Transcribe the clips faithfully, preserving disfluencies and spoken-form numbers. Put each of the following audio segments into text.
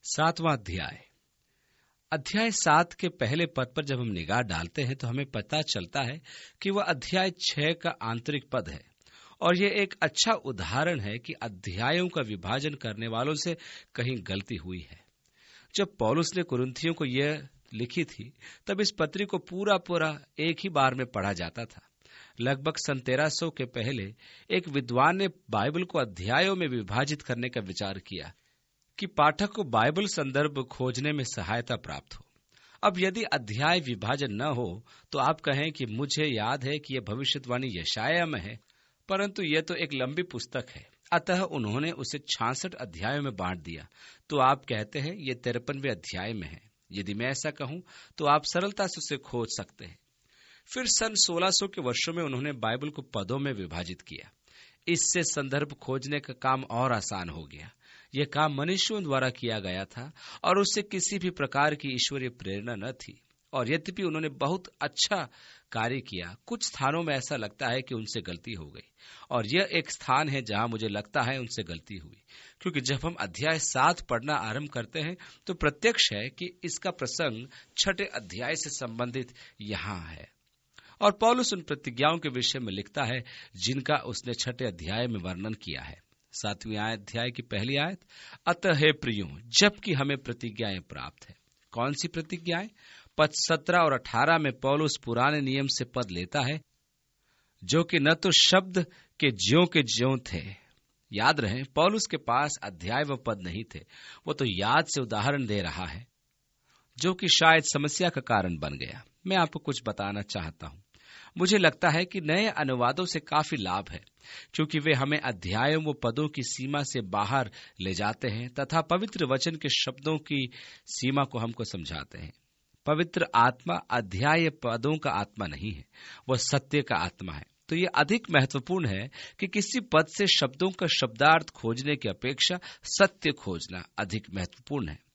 सातवां अध्याय। अध्याय सात के पहले पद पर जब हम निगाह डालते हैं तो हमें पता चलता है कि वह अध्याय छह का आंतरिक पद है, और यह एक अच्छा उदाहरण है कि अध्यायों का विभाजन करने वालों से कहीं गलती हुई है। जब पौलुस ने कुरिन्थियों को यह लिखी थी तब इस पत्री को पूरा पूरा एक ही बार में पढ़ा जाता था। लगभग सन तेरह सौ के पहले एक विद्वान ने बाइबल को अध्यायों में विभाजित करने का विचार किया कि पाठक को बाइबल संदर्भ खोजने में सहायता प्राप्त हो। अब यदि अध्याय विभाजन न हो तो आप कहें कि मुझे याद है कि यह भविष्यवाणी यशायाह में है, परंतु यह तो एक लंबी पुस्तक है, अतः उन्होंने उसे छियासठ अध्यायों में बांट दिया, तो आप कहते हैं यह तिरपनवे अध्याय में है। यदि मैं ऐसा कहूं तो आप सरलता से उसे खोज सकते हैं। फिर सन सोलह सौ के वर्षों में उन्होंने बाइबल को पदों में विभाजित किया। इससे संदर्भ खोजने का काम और आसान हो गया। यह काम मनुष्यों द्वारा किया गया था और उससे किसी भी प्रकार की ईश्वरीय प्रेरणा न थी, और यद्यपि उन्होंने बहुत अच्छा कार्य किया, कुछ स्थानों में ऐसा लगता है कि उनसे गलती हो गई, और यह एक स्थान है जहां मुझे लगता है उनसे गलती हुई, क्योंकि जब हम अध्याय सात पढ़ना आरंभ करते हैं तो प्रत्यक्ष है कि इसका प्रसंग छठे अध्याय से संबंधित यहाँ है, और पौलुस उन प्रतिज्ञाओं के विषय में लिखता है जिनका उसने छठे अध्याय में वर्णन किया है। सातवीं अध्याय की पहली आयत, अतः हे प्रियों, जबकि हमें प्रतिज्ञाएं प्राप्त है। कौन सी प्रतिज्ञाएं? पद सत्रह और अठारह में पौलुस पुराने नियम से पद लेता है, जो कि न तो शब्द के ज्यों के ज्यों थे। याद रहे, पौलुस के पास अध्याय व पद नहीं थे, वो तो याद से उदाहरण दे रहा है, जो कि शायद समस्या का कारण बन गया। मैं आपको कुछ बताना चाहता हूं। मुझे लगता है कि नए अनुवादों से काफी लाभ है, क्योंकि वे हमें अध्यायों व पदों की सीमा से बाहर ले जाते हैं तथा पवित्र वचन के शब्दों की सीमा को हमको समझाते हैं। पवित्र आत्मा अध्याय पदों का आत्मा नहीं है, वह सत्य का आत्मा है। तो यह अधिक महत्वपूर्ण है कि किसी पद से शब्दों का शब्दार्थ खोजने की अपेक्षा सत्य खोजना अधिक महत्वपूर्ण है।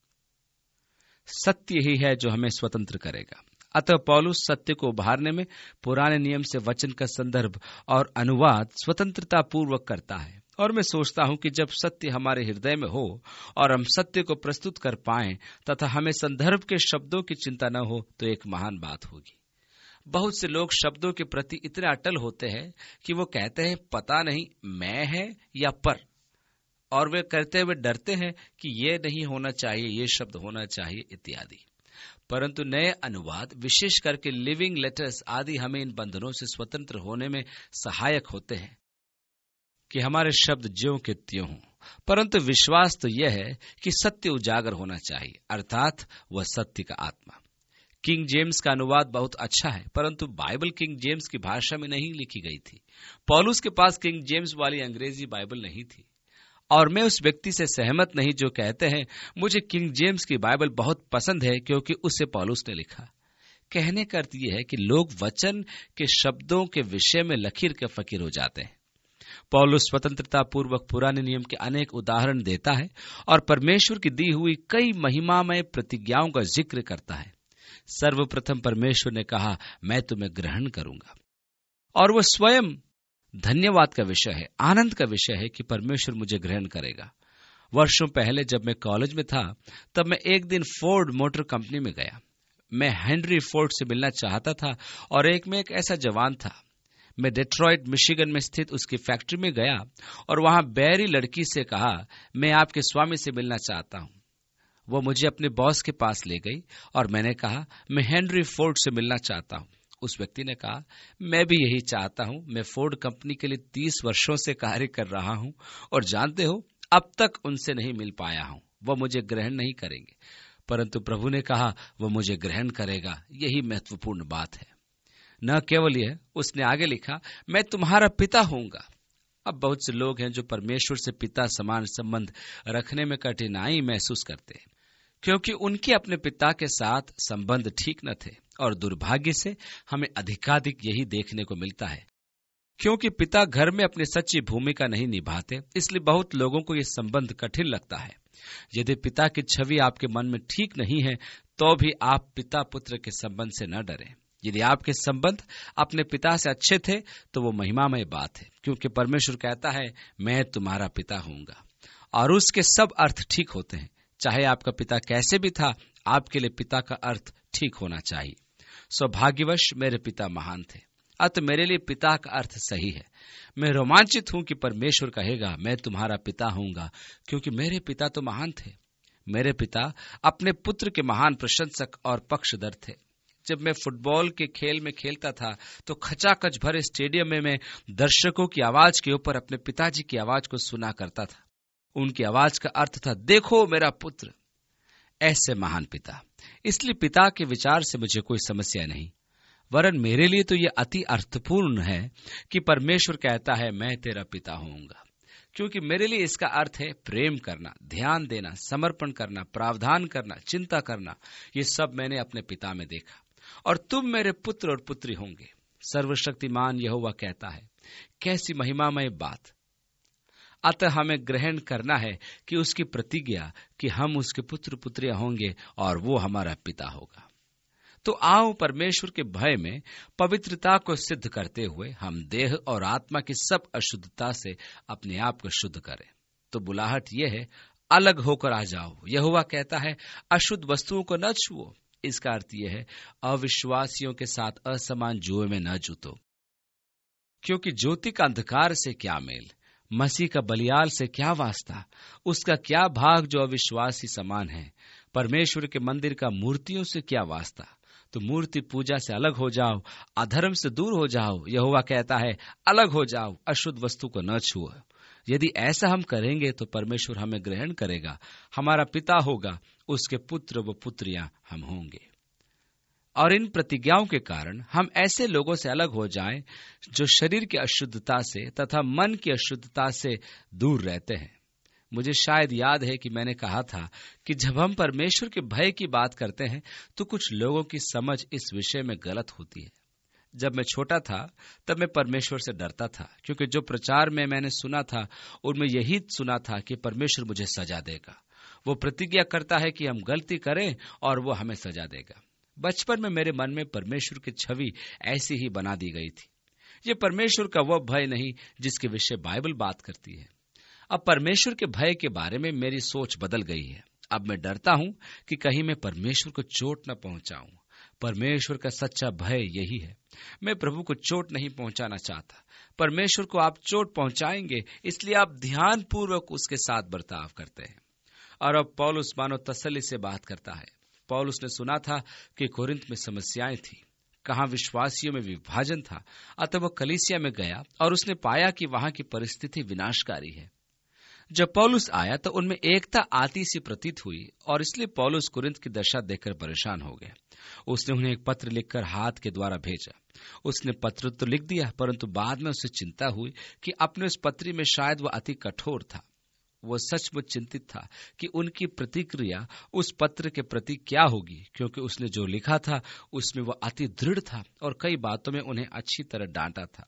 सत्य ही है जो हमें स्वतंत्र करेगा। अतः पौलुस सत्य को उभारने में पुराने नियम से वचन का संदर्भ और अनुवाद स्वतंत्रता पूर्वक करता है, और मैं सोचता हूं कि जब सत्य हमारे हृदय में हो और हम सत्य को प्रस्तुत कर पाएं तथा हमें संदर्भ के शब्दों की चिंता न हो तो एक महान बात होगी। बहुत से लोग शब्दों के प्रति इतने अटल होते हैं कि वो कहते हैं पता नहीं मैं है या पर, और वे कहते हुए डरते हैं कि ये नहीं होना चाहिए, ये शब्द होना चाहिए इत्यादि। परंतु नए अनुवाद, विशेष करके लिविंग लेटर्स आदि, हमें इन बंधनों से स्वतंत्र होने में सहायक होते हैं कि हमारे शब्द ज्यों के त्यों हों। परंतु विश्वास तो यह है कि सत्य उजागर होना चाहिए, अर्थात वह सत्य का आत्मा। किंग जेम्स का अनुवाद बहुत अच्छा है, परंतु बाइबल किंग जेम्स की भाषा में नहीं लिखी गई थी। पौलुस के पास किंग जेम्स वाली अंग्रेजी बाइबल नहीं थी, और मैं उस व्यक्ति से सहमत नहीं जो कहते हैं मुझे किंग जेम्स की बाइबल बहुत पसंद है क्योंकि उसे पौलुस ने लिखा। कहने का अर्थ यह है कि लोग वचन के शब्दों के विषय में लकीर के फकीर हो जाते हैं। पौलुस स्वतंत्रता पूर्वक पुराने नियम के अनेक उदाहरण देता है और परमेश्वर की दी हुई कई महिमामय प्रतिज्ञाओं का जिक्र करता है। सर्वप्रथम परमेश्वर ने कहा, मैं तुम्हें ग्रहण करूंगा, और वह स्वयं धन्यवाद का विषय है, आनंद का विषय है कि परमेश्वर मुझे ग्रहण करेगा। वर्षों पहले जब मैं कॉलेज में था तब मैं एक दिन फोर्ड मोटर कंपनी में गया। मैं हेनरी फोर्ड से मिलना चाहता था, और एक में एक ऐसा जवान था। मैं डेट्रॉइट मिशिगन में स्थित उसकी फैक्ट्री में गया और वहां बैरी लड़की से कहा, मैं आपके स्वामी से मिलना चाहता हूं। वो मुझे अपने बॉस के पास ले गई और मैंने कहा, मैं हेनरी फोर्ड से मिलना चाहता हूं। उस व्यक्ति ने कहा, मैं भी यही चाहता हूं। मैं फोर्ड कंपनी के लिए तीस वर्षों से कार्य कर रहा हूं, और जानते हो अब तक उनसे नहीं मिल पाया हूं। वह मुझे ग्रहण नहीं करेंगे, परंतु प्रभु ने कहा वह मुझे ग्रहण करेगा। यही महत्वपूर्ण बात है। न केवल यह, उसने आगे लिखा, मैं तुम्हारा पिता होऊंगा। अब बहुत से लोग हैं जो परमेश्वर से पिता समान संबंध रखने में कठिनाई महसूस करते हैं, क्योंकि उनके अपने पिता के साथ संबंध ठीक न थे, और दुर्भाग्य से हमें अधिकाधिक यही देखने को मिलता है। क्योंकि पिता घर में अपनी सच्ची भूमिका नहीं निभाते, इसलिए बहुत लोगों को यह संबंध कठिन लगता है। यदि पिता की छवि आपके मन में ठीक नहीं है तो भी आप पिता पुत्र के संबंध से न डरें। यदि आपके संबंध अपने पिता से अच्छे थे तो वो महिमामय बात है, क्योंकि परमेश्वर कहता है मैं तुम्हारा पिता होऊंगा, और उसके सब अर्थ ठीक होते हैं, चाहे आपका पिता कैसे भी था, आपके लिए पिता का अर्थ ठीक होना चाहिए। सौभाग्यवश मेरे पिता महान थे, अतः मेरे लिए पिता का अर्थ सही है। मैं रोमांचित हूं कि परमेश्वर कहेगा मैं तुम्हारा पिता हूंगा, क्योंकि मेरे पिता तो महान थे। मेरे पिता अपने पुत्र के महान प्रशंसक और पक्षधर थे। जब मैं फुटबॉल के खेल में खेलता था तो खचाखच भरे स्टेडियम में मैं दर्शकों की आवाज के ऊपर अपने पिताजी की आवाज को सुना करता था। उनकी आवाज का अर्थ था, देखो मेरा पुत्र। ऐसे महान पिता। इसलिए पिता के विचार से मुझे कोई समस्या नहीं, वरन मेरे लिए तो यह अति अर्थपूर्ण है कि परमेश्वर कहता है मैं तेरा पिता होऊंगा, क्योंकि मेरे लिए इसका अर्थ है प्रेम करना, ध्यान देना, समर्पण करना, प्रावधान करना, चिंता करना। ये सब मैंने अपने पिता में देखा, और तुम मेरे पुत्र और पुत्री होंगे। सर्वशक्तिमान यहोवा कहता है। कैसी महिमामय बात। अतः हमें ग्रहण करना है कि उसकी प्रतिज्ञा कि हम उसके पुत्र पुत्रियां होंगे और वो हमारा पिता होगा। तो आओ परमेश्वर के भय में पवित्रता को सिद्ध करते हुए हम देह और आत्मा की सब अशुद्धता से अपने आप को शुद्ध करें। तो बुलाहट यह है, अलग होकर आ जाओ। यहोवा कहता है, अशुद्ध वस्तुओं को न छुओ। इसका अर्थ यह है, अविश्वासियों के साथ असमान जुए में न जूतो, क्योंकि ज्योति का अंधकार से क्या मेल, मसीह का बलियाल से क्या वास्ता, उसका क्या भाग जो अविश्वासी समान है। परमेश्वर के मंदिर का मूर्तियों से क्या वास्ता। तो मूर्ति पूजा से अलग हो जाओ, अधर्म से दूर हो जाओ। यहोवा कहता है, अलग हो जाओ, अशुद्ध वस्तु को न छुओ। यदि ऐसा हम करेंगे तो परमेश्वर हमें ग्रहण करेगा, हमारा पिता होगा, उसके पुत्र व पुत्रियां हम होंगे। और इन प्रतिज्ञाओं के कारण हम ऐसे लोगों से अलग हो जाएं जो शरीर की अशुद्धता से तथा मन की अशुद्धता से दूर रहते हैं। मुझे शायद याद है कि मैंने कहा था कि जब हम परमेश्वर के भय की बात करते हैं तो कुछ लोगों की समझ इस विषय में गलत होती है। जब मैं छोटा था तब मैं परमेश्वर से डरता था, क्योंकि जो प्रचार में मैंने सुना था उनमें यही सुना था कि परमेश्वर मुझे सजा देगा। वो प्रतिज्ञा करता है कि हम गलती करें और वो हमें सजा देगा। बचपन में मेरे मन में परमेश्वर की छवि ऐसी ही बना दी गई थी। ये परमेश्वर का वह भय नहीं जिसके विषय बाइबल बात करती है। अब परमेश्वर के भय के बारे में मेरी सोच बदल गई है। अब मैं डरता हूं कि कहीं मैं परमेश्वर को चोट न पहुंचाऊं। परमेश्वर का सच्चा भय यही है। मैं प्रभु को चोट नहीं पहुंचाना चाहता। परमेश्वर को आप चोट पहुंचाएंगे, इसलिए आप ध्यान पूर्वक उसके साथ बर्ताव करते हैं। और अब पौलुस मानो तसल्ली से बात करता है। पौलुस ने सुना था कि कोरिन्थ में समस्याएं थी, कहां विश्वासियों में विभाजन था। अतः वह कलीसिया में गया और उसने पाया कि वहां की परिस्थिति विनाशकारी है। जब पौलुस आया तो उनमें एकता आती सी प्रतीत हुई, और इसलिए पौलुस कुरिन्थ की दशा देखकर परेशान हो गया। उसने उन्हें एक पत्र लिखकर हाथ के द्वारा भेजा। उसने पत्र तो लिख दिया, परंतु बाद में उसे चिंता हुई कि अपने उस पत्री में शायद वह अति कठोर था। वो सचमुच चिंतित था कि उनकी प्रतिक्रिया उस पत्र के प्रति क्या होगी, क्योंकि उसने जो लिखा था उसमें वह अति दृढ़ था और कई बातों में उन्हें अच्छी तरह डांटा था।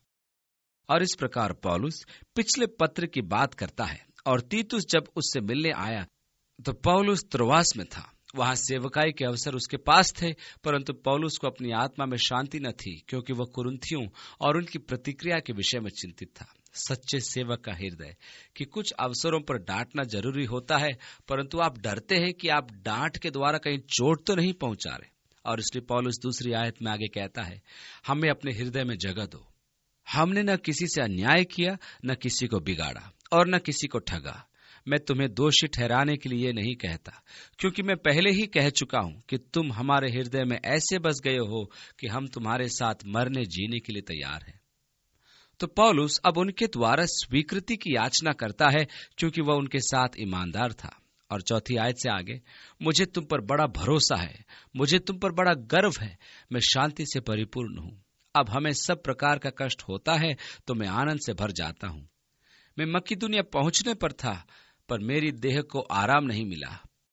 और इस प्रकार पौलुस पिछले पत्र की बात करता है। और तीतुस जब उससे मिलने आया तो पौलुस त्रोआस में था। वहां सेवकाई के अवसर उसके पास थे, परंतु पौलुस को अपनी आत्मा में शांति न थी, क्योंकि वह कुरिन्थियों और उनकी प्रतिक्रिया के विषय में चिंतित था। सच्चे सेवक का हृदय कि कुछ अवसरों पर डांटना जरूरी होता है, परंतु आप डरते हैं कि आप डांट के द्वारा कहीं चोट तो नहीं पहुंचा रहे। और इसलिए पौलुस दूसरी आयत में आगे कहता है, हमें अपने हृदय में जगह दो। हमने न किसी से अन्याय किया, न किसी को बिगाड़ा और न किसी को ठगा। मैं तुम्हें दोषी ठहराने के लिए नहीं कहता, क्योंकि मैं पहले ही कह चुका हूं कि तुम हमारे हृदय में ऐसे बस गए हो कि हम तुम्हारे साथ मरने जीने के लिए तैयार हैं। तो पौलुस अब उनके द्वारा स्वीकृति की याचना करता है, क्योंकि वह उनके साथ ईमानदार था। और चौथी आयत से आगे, मुझे तुम पर बड़ा भरोसा है, मुझे तुम पर बड़ा गर्व है, मैं शांति से परिपूर्ण हूं। अब हमें सब प्रकार का कष्ट होता है तो मैं आनंद से भर जाता हूं। मैं मकिदुनिया पहुंचने पर था, पर मेरी देह को आराम नहीं मिला,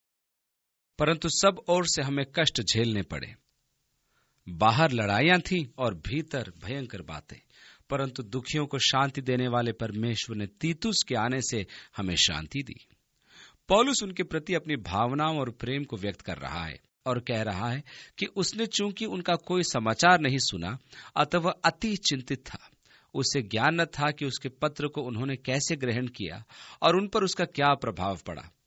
परंतु सब ओर से हमें कष्ट झेलने पड़े। बाहर लड़ाइयां थी और भीतर भयंकर बातें, परंतु दुखियों को शांति देने वाले परमेश्वर ने तीतुस के आने से हमें शांति दी। पौलुस उनके प्रति अपनी भावनाओं और प्रेम को व्यक्त कर रहा है और कह रहा है कि उसने चूंकि उनका कोई समाचार नहीं सुना, अतः वह अति चिंतित था। उसे ज्ञान न था कि उसके पत्र को उन्होंने कैसे ग्रहण किया और उन पर उसका क्या प्रभाव पड़ा।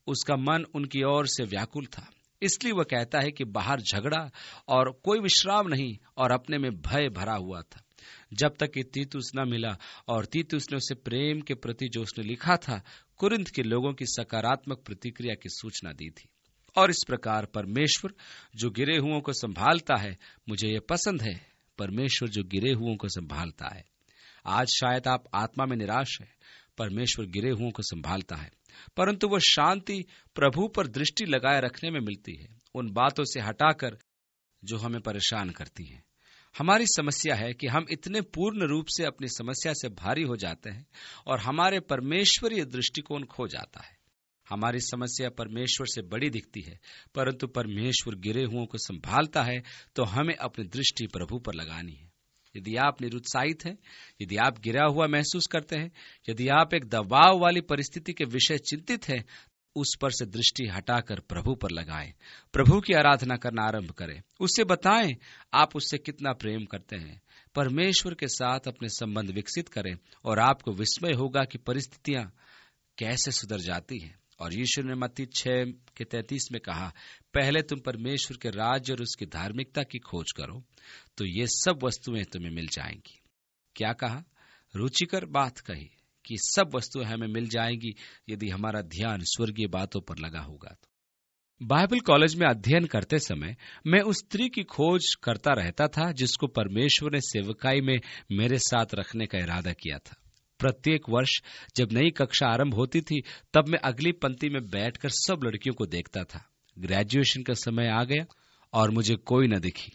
उसका मन उनकी ओर से व्याकुल था। इसलिए वह कहता है कि बाहर झगड़ा और कोई विश्राम नहीं और अपने में भय भरा हुआ था, जब तक कि तीतुस न मिला और तीतुस ने उसे प्रेम के प्रति जो उसने लिखा था कुरिन्थ के लोगों की सकारात्मक प्रतिक्रिया की सूचना दी थी। और इस प्रकार परमेश्वर जो गिरे हुओं को संभालता है, मुझे यह पसंद है, परमेश्वर जो गिरे हुओं को संभालता है। आज शायद आप आत्मा में निराश है, परमेश्वर गिरे हुओं को संभालता है, परंतु वह शांति प्रभु पर दृष्टि लगाए रखने में मिलती है, उन बातों से हटाकर जो हमें परेशान करती हैं। हमारी समस्या है कि हम इतने पूर्ण रूप से अपनी समस्या से भारी हो जाते हैं और हमारे परमेश्वरीय दृष्टिकोण खो जाता है। हमारी समस्या परमेश्वर से बड़ी दिखती है, परंतु परमेश्वर गिरे हुओं को संभालता है, तो हमें अपनी दृष्टि प्रभु पर लगानी है। यदि आप निरुत्साहित हैं, यदि आप गिरा हुआ महसूस करते हैं, यदि आप एक दबाव वाली परिस्थिति के विषय चिंतित हैं, उस पर से दृष्टि हटाकर प्रभु पर लगाएं, प्रभु की आराधना करना आरंभ करें, उससे बताएं आप उससे कितना प्रेम करते हैं। परमेश्वर के साथ अपने संबंध विकसित करें और आपको विस्मय होगा कि परिस्थितियां कैसे सुधर जाती हैं। और यीशु ने मत्ती छह के तैंतीस में कहा, पहले तुम परमेश्वर के राज्य और उसकी धार्मिकता की खोज करो, तो ये सब वस्तुएं तुम्हें मिल जाएंगी। क्या कहा? रुचिकर बात कही कि सब वस्तुएं हमें मिल जाएंगी यदि हमारा ध्यान स्वर्गीय बातों पर लगा होगा। तो बाइबल कॉलेज में अध्ययन करते समय मैं उस स्त्री की खोज करता रहता था जिसको परमेश्वर ने सेवकाई में मेरे साथ रखने का इरादा किया था। प्रत्येक वर्ष जब नई कक्षा आरंभ होती थी, तब मैं अगली पंक्ति में बैठकर सब लड़कियों को देखता था। ग्रेजुएशन का समय आ गया और मुझे कोई न दिखी।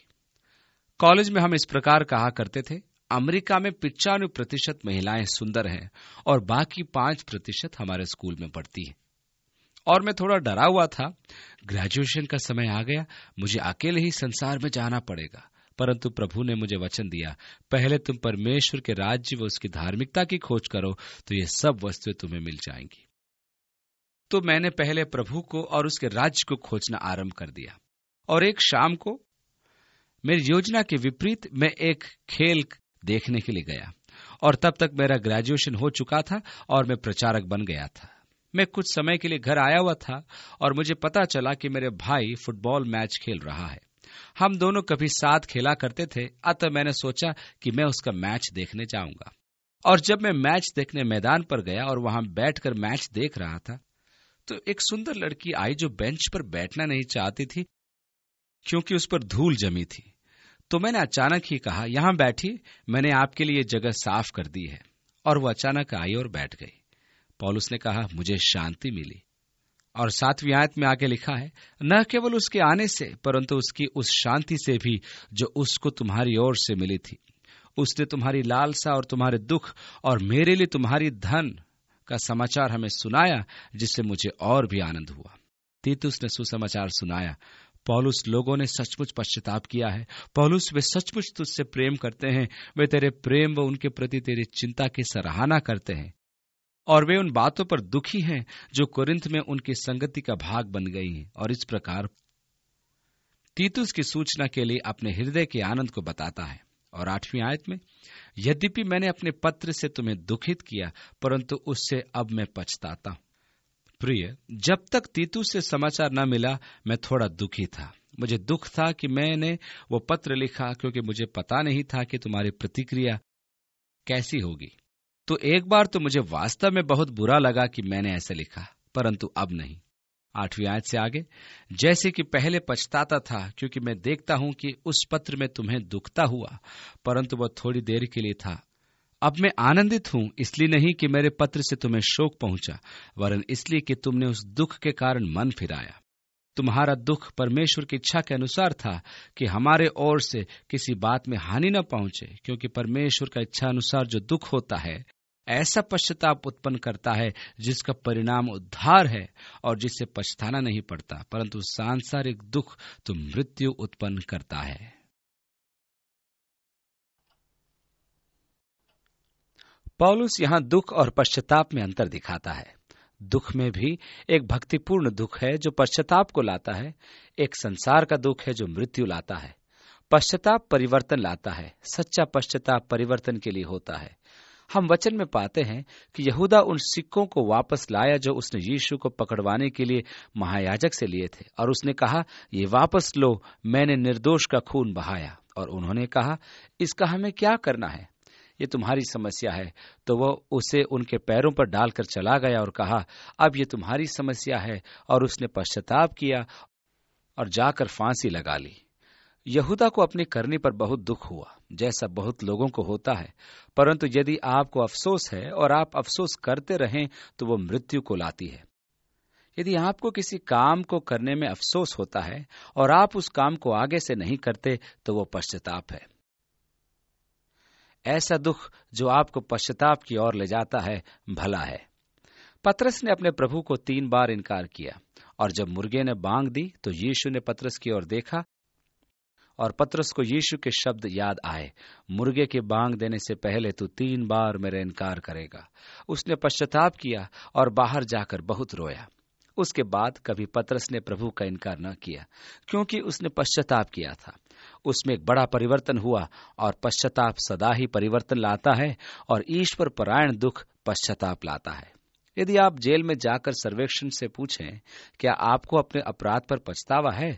कॉलेज में हम इस प्रकार कहा करते थे, अमेरिका में पिचानवे प्रतिशत महिलाएं सुंदर हैं और बाकी पांच प्रतिशत हमारे स्कूल में पढ़ती हैं। और मैं थोड़ा डरा हुआ था। ग्रेजुएशन का समय आ गया, मुझे अकेले ही संसार में जाना पड़ेगा। परंतु प्रभु ने मुझे वचन दिया, पहले तुम परमेश्वर के राज्य व उसकी धार्मिकता की खोज करो, तो ये सब वस्तुएं तुम्हें मिल जाएंगी। तो मैंने पहले प्रभु को और उसके राज्य को खोजना आरंभ कर दिया। और एक शाम को मेरी योजना के विपरीत मैं एक खेल देखने के लिए गया और तब तक मेरा ग्रेजुएशन हो चुका था और मैं प्रचारक बन गया था। मैं कुछ समय के लिए घर आया हुआ था और मुझे पता चला कि मेरे भाई फुटबॉल मैच खेल रहा है। हम दोनों कभी साथ खेला करते थे, अतः मैंने सोचा कि मैं उसका मैच देखने जाऊंगा। और जब मैं मैच देखने मैदान पर गया और वहां बैठकर मैच देख रहा था, तो एक सुंदर लड़की आई जो बेंच पर बैठना नहीं चाहती थी क्योंकि उस पर धूल जमी थी। तो मैंने अचानक ही कहा, यहां बैठी, मैंने आपके लिए जगह साफ कर दी है। और वो अचानक आई और बैठ गई। पौलुस ने कहा, मुझे शांति मिली। और सातवीं आयत में आगे लिखा है, न केवल उसके आने से परंतु उसकी उस शांति से भी जो उसको तुम्हारी ओर से मिली थी। उसने तुम्हारी लालसा और तुम्हारे दुख और मेरे लिए तुम्हारी धन का समाचार हमें सुनाया, जिससे मुझे और भी आनंद हुआ। तीतुस ने सुसमाचार सुनाया, पौलुस, लोगों ने सचमुच पश्चाताप किया है। पौलुस, वे सचमुच तुझसे प्रेम करते हैं। वे तेरे प्रेम व उनके प्रति तेरी चिंता की सराहना करते हैं और वे उन बातों पर दुखी हैं जो कुरिन्थ में उनकी संगति का भाग बन गई हैं। और इस प्रकार तीतुस की सूचना के लिए अपने हृदय के आनंद को बताता है। और आठवीं आयत में, यद्यपि मैंने अपने पत्र से तुम्हें दुखित किया, परंतु उससे अब मैं पछताता हूं। प्रिय, जब तक तीतुस से समाचार न मिला, मैं थोड़ा दुखी था। मुझे दुख था कि मैंने वो पत्र लिखा, क्योंकि मुझे पता नहीं था कि तुम्हारी प्रतिक्रिया कैसी होगी। तो एक बार तो मुझे वास्तव में बहुत बुरा लगा कि मैंने ऐसे लिखा, परंतु अब नहीं। आठवीं आयत से आगे, जैसे कि पहले पछताता था, क्योंकि मैं देखता हूं कि उस पत्र में तुम्हें दुखता हुआ, परंतु वह थोड़ी देर के लिए था। अब मैं आनंदित हूं, इसलिए नहीं कि मेरे पत्र से तुम्हें शोक पहुंचा, वरन इसलिए कि तुमने उस दुख के कारण मन फिराया। तुम्हारा दुख परमेश्वर की इच्छा के अनुसार था कि हमारे ओर से किसी बात में हानि न पहुंचे, क्योंकि परमेश्वर का इच्छा अनुसार जो दुख होता है ऐसा पश्चाताप उत्पन्न करता है जिसका परिणाम उद्धार है और जिससे पछताना नहीं पड़ता, परंतु सांसारिक दुख तो मृत्यु उत्पन्न करता है। पौलुस यहां दुख और पश्चाताप में अंतर दिखाता है। दुख में भी एक भक्तिपूर्ण दुख है जो पश्चाताप को लाता है, एक संसार का दुख है जो मृत्यु लाता है। पश्चाताप परिवर्तन लाता है। सच्चा पश्चाताप परिवर्तन के लिए होता है। हम वचन में पाते हैं कि यहूदा उन सिक्कों को वापस लाया जो उसने यीशु को पकड़वाने के लिए महायाजक से लिए थे, और उसने कहा, ये वापस लो, मैंने निर्दोष का खून बहाया। और उन्होंने कहा, इसका हमें क्या करना है, ये तुम्हारी समस्या है। तो वो उसे उनके पैरों पर डालकर चला गया और कहा, अब ये तुम्हारी समस्या है। और उसने पश्चाताप किया और जाकर फांसी लगा ली। यहूदा को अपनी करनी पर बहुत दुख हुआ, जैसा बहुत लोगों को होता है। परंतु यदि आपको अफसोस है और आप अफसोस करते रहें तो वो मृत्यु को लाती है। यदि आपको किसी काम को करने में अफसोस होता है और आप उस काम को आगे से नहीं करते तो वो पश्चाताप है। ऐसा दुख जो आपको पश्चाताप की ओर ले जाता है भला है। पतरस ने अपने प्रभु को तीन बार इनकार किया, और जब मुर्गे ने बांग दी तो यीशु ने पतरस की ओर देखा और पतरस को यीशु के शब्द याद आए, मुर्गे के बांग देने से पहले तू तीन बार मेरा इनकार करेगा। उसने पश्चाताप किया और बाहर जाकर बहुत रोया। उसके बाद कभी पतरस ने प्रभु का इनकार न किया, क्योंकि उसने पश्चाताप किया था। उसमें एक बड़ा परिवर्तन हुआ, और पश्चाताप सदा ही परिवर्तन लाता है, और ईश्वर परायण दुख पश्चाताप लाता है। यदि आप जेल में जाकर सर्वेक्षण से पूछें, क्या आपको अपने अपराध पर पछतावा है,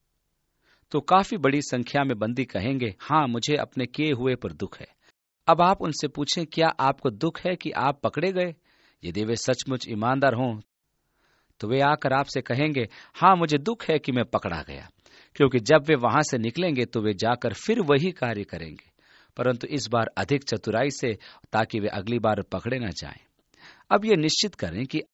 तो काफी बड़ी संख्या में बंदी कहेंगे, हाँ, मुझे अपने किए हुए पर दुख है। अब आप उनसे पूछें, क्या आपको दुख है कि आप पकड़े गए? यदि वे सचमुच ईमानदार हों तो वे आकर आपसे कहेंगे, हाँ, मुझे दुख है कि मैं पकड़ा गया, क्योंकि जब वे वहां से निकलेंगे तो वे जाकर फिर वही कार्य करेंगे, परंतु इस बार अधिक चतुराई से, ताकि वे अगली बार पकड़े न जाएं। अब ये निश्चित करें कि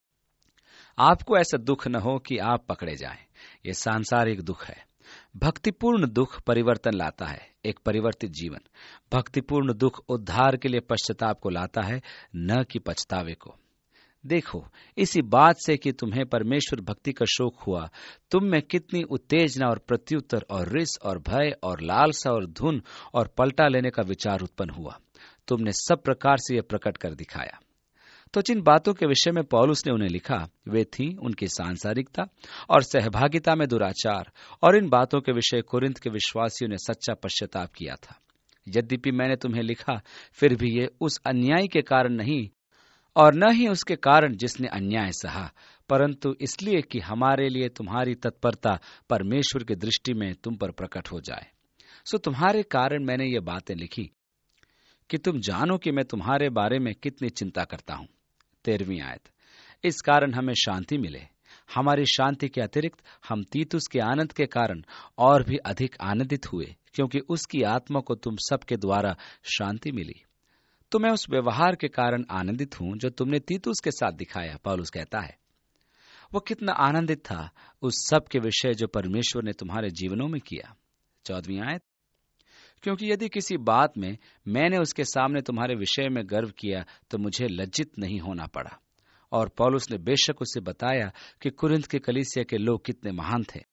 आपको ऐसा दुख न हो कि आप पकड़े जाएं। ये सांसारिक दुख है। भक्तिपूर्ण दुख परिवर्तन लाता है, एक परिवर्तित जीवन। भक्तिपूर्ण दुख उद्धार के लिए पश्चाताप को लाता है, न कि पछतावे को। देखो, इसी बात से कि तुम्हें परमेश्वर भक्ति का शौक हुआ, तुम में कितनी उत्तेजना और प्रत्युत्तर और रिस और भय और लालसा और धुन और पलटा लेने का विचार उत्पन्न हुआ। तुमने सब प्रकार से यह प्रकट कर दिखाया। तो जिन बातों के विषय में पौलुस ने उन्हें लिखा, वे थी उनकी सांसारिकता और सहभागिता में दुराचार, और इन बातों के विषय कुरिन्थ के विश्वासियों ने सच्चा पश्चाताप किया था। यद्यपि मैंने तुम्हें लिखा, फिर भी ये उस अन्याय के कारण नहीं, और न ही उसके कारण जिसने अन्याय सहा, परंतु इसलिए कि हमारे लिए तुम्हारी तत्परता परमेश्वर की दृष्टि में तुम पर प्रकट हो जाए। सो तुम्हारे कारण मैंने ये बातें लिखी कि तुम जानो कि मैं तुम्हारे बारे में कितनी चिंता करता हूं। तेरहवीं आयत, इस कारण हमें शांति मिले। हमारी शांति के अतिरिक्त हम तीतुस के आनंद के कारण और भी अधिक आनंदित हुए, क्योंकि उसकी आत्मा को तुम सबके द्वारा शांति मिली। तो मैं उस व्यवहार के कारण आनंदित हूं जो तुमने तीतुस के साथ दिखाया। पौलुस कहता है, वो कितना आनंदित था उस सब के विषय जो परमेश्वर ने तुम्हारे जीवनों में किया। चौदहवीं आयत, क्योंकि यदि किसी बात में मैंने उसके सामने तुम्हारे विषय में गर्व किया तो मुझे लज्जित नहीं होना पड़ा। और पौलुस ने बेशक उसे बताया कि कुरिन्थ के कलीसिया के लोग कितने महान थे,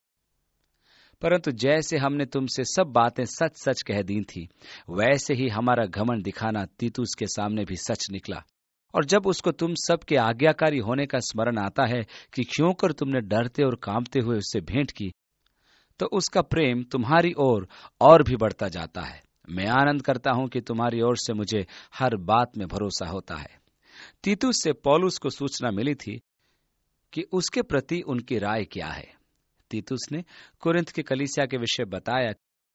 परंतु जैसे हमने तुमसे सब बातें सच सच कह दी थी, वैसे ही हमारा घमंड दिखाना तीतुस के सामने भी सच निकला। और जब उसको तुम सब के आज्ञाकारी होने का स्मरण आता है कि क्यों कर तुमने डरते और कांपते हुए उससे भेंट की, तो उसका प्रेम तुम्हारी ओर और भी बढ़ता जाता है। मैं आनंद करता हूं कि तुम्हारी ओर से मुझे हर बात में भरोसा होता है। तीतुस से पौलुस को सूचना मिली थी कि उसके प्रति उनकी राय क्या है। तीतुस ने कुरिन्थ के कलीसिया के विषय बताया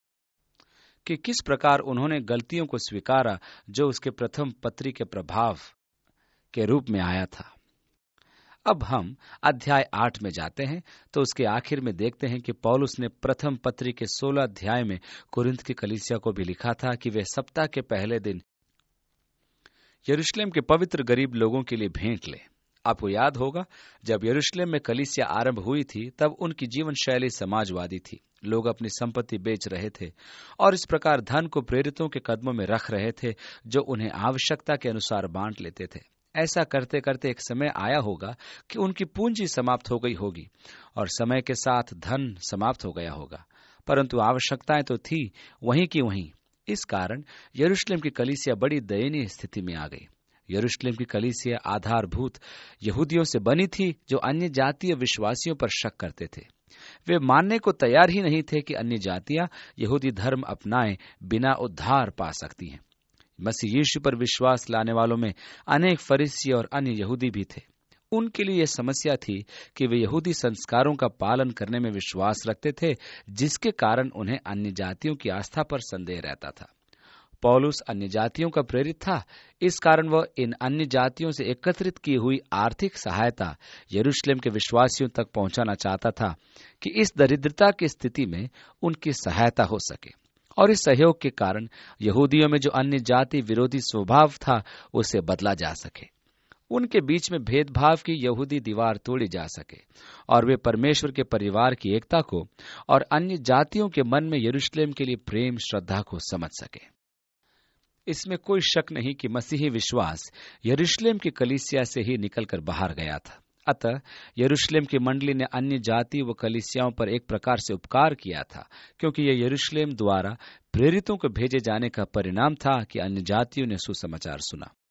कि किस प्रकार उन्होंने गलतियों को स्वीकारा जो उसके प्रथम पत्री के प्रभाव के रूप में आया था। अब हम अध्याय आठ में जाते हैं तो उसके आखिर में देखते हैं कि पौलुस ने प्रथम पत्री के सोलह अध्याय में कुरिन्थ की कलीसिया को भी लिखा था कि वे सप्ताह के पहले दिन यरूशलेम के पवित्र गरीब लोगों के लिए भेंट ले। आपको याद होगा, जब यरूशलेम में कलीसिया आरंभ हुई थी तब उनकी जीवन शैली समाजवादी थी। लोग अपनी संपत्ति बेच रहे थे और इस प्रकार धन को प्रेरितों के कदमों में रख रहे थे, जो उन्हें आवश्यकता के अनुसार बांट लेते थे। ऐसा करते करते एक समय आया होगा कि उनकी पूंजी समाप्त हो गई होगी और समय के साथ धन समाप्त हो गया होगा, परंतु आवश्यकताएं तो थी वहीं की वहीं। इस कारण यरूशलेम की कलीसिया बड़ी दयनीय स्थिति में आ गई। यरूशलेम की कलीसिया आधारभूत यहूदियों से बनी थी जो अन्य जातीय विश्वासियों पर शक करते थे। वे मानने को तैयार ही नहीं थे कि अन्य जातियां यहूदी धर्म अपनाएं बिना उद्धार पा सकती हैं। मसीह यीशु पर विश्वास लाने वालों में अनेक फरीसी और अन्य यहूदी भी थे। उनके लिए यह समस्या थी कि वे यहूदी संस्कारों का पालन करने में विश्वास रखते थे, जिसके कारण उन्हें अन्य जातियों की आस्था पर संदेह रहता था। पौलुस अन्य जातियों का प्रेरित था, इस कारण वह इन अन्य जातियों से एकत्रित की हुई आर्थिक सहायता यरूशलेम के विश्वासियों तक पहुंचाना चाहता था कि इस दरिद्रता की स्थिति में उनकी सहायता हो सके, और इस सहयोग के कारण यहूदियों में जो अन्य जाति विरोधी स्वभाव था उसे बदला जा सके, उनके बीच में भेदभाव की यहूदी दीवार तोड़ी जा सके, और वे परमेश्वर के परिवार की एकता को और अन्य जातियों के मन में यरूशलेम के लिए प्रेम श्रद्धा को समझ सके। इसमें कोई शक नहीं कि मसीही विश्वास यरूशलेम की कलीसिया से ही निकलकर बाहर गया था। अतः यरूशलेम की मंडली ने अन्य जाति व कलीसियाओं पर एक प्रकार से उपकार किया था, क्योंकि यह यरूशलेम द्वारा प्रेरितों को भेजे जाने का परिणाम था कि अन्य जातियों ने सुसमाचार सुना।